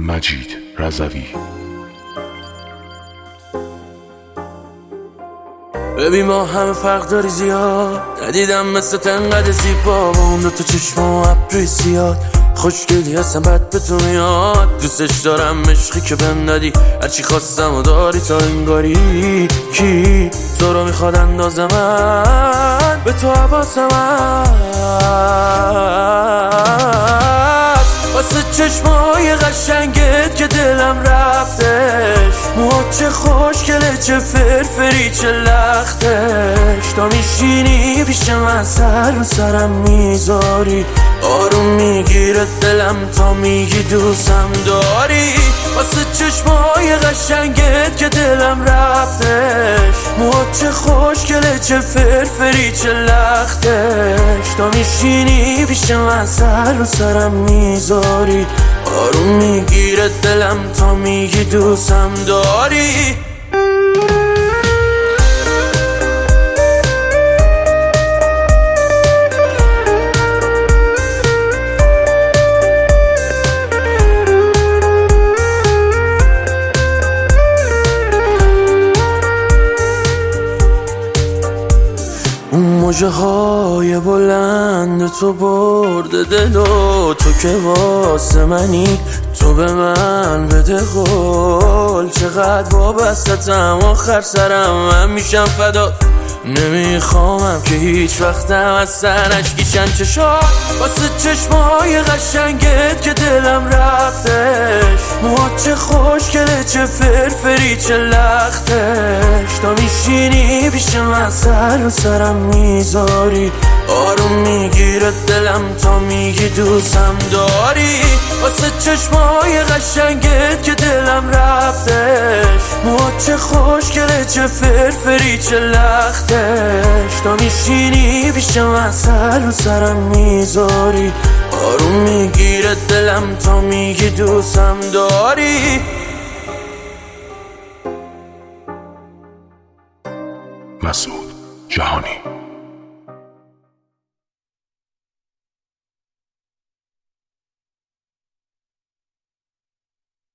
مجید رضوی. ببین ما همه فرق داری زیاد، ندیدم مثل تنقدر زیبا با اون دوتا چشم و ابروی سیاد. خوشگلی هستم بد به تو میاد، دوستش دارم عشقی که بهم دادی، هرچی خواستم و داری تا انگاری. کی تو رو میخواد اندازه من به تو حواسم هست، واسه چشمای قشنگت که دلم رفتش. موهات چه خوشگله، چه فرفری، چه لختش. تا میشینی پیش من سر و سرم میذاری، آروم میگیره دلم تا میگی دوستم داری. واسه چشمای قشنگت که دلم رفتش. موهات چه خوشگله، چه فرفری، چه لختش. تا میشینی پیش من سر و سرم میذاری، آروم میگیره دلم تا میگی دوستم داری. اون موجه های بلند تو برده دل و تو که واسه منی، تو به من بده قول. چقدر وابستتم، آخر سرم من میشم فدات. نمیخوامم که هیچ وقتم از سر اشکیشن چشات. واسه چشمای قشنگت که دلم رفتش. موهات چه خوشگله، چه فرفری، چه لختش. تا میشینی پیش من سر و سرم میذاری، آروم میگیره دلم تا میگی دوستم داری. واسه چشمای قشنگت که دلم رفتش. موهات چه خوشگله، چه فرفری، چه لختش. تا میشینی پیش من سر و سرم میذاری، آروم میگیره دلم تا میگی دوستم داری. مسعود جهانی.